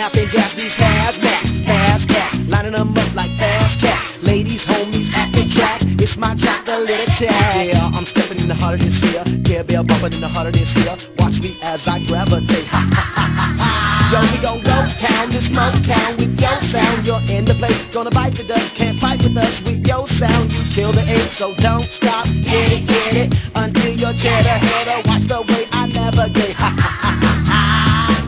staff and gas these hazmats, lining them up like fast cats. Ladies, homies at the track, it's my chocolate attack. Yeah, I'm stepping in the heart of this here, Care Bear bumping in the heart of this here. Watch me as I gravitate. Ha ha ha ha ha. Yo, we gon' ghost town, this smoke town with your sound. You're in the place, gonna bite the dust, can't fight with us with your sound. You kill the ache, so don't stop, get it, until your cheddar header. Watch the way I navigate. Ha ha ha ha ha.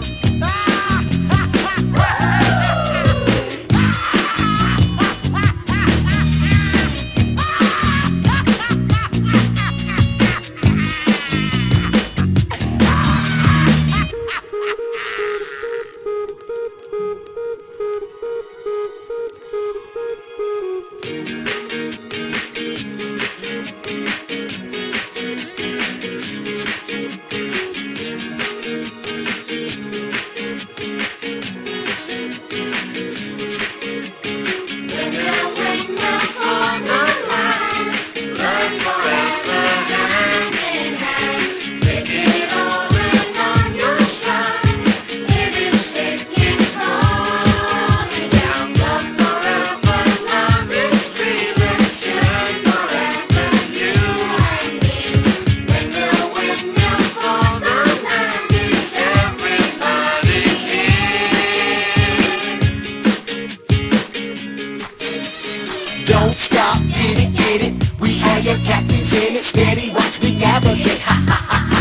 Don't stop, get it, we are your captains in it. Steady, watch me navigate. Ha ha ha ha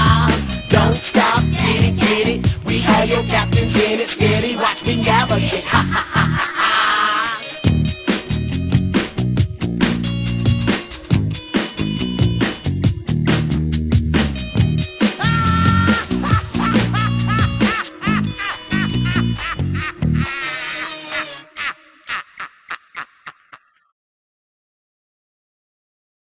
ha. Don't stop, get it, we are your captains in it. Steady, watch me navigate.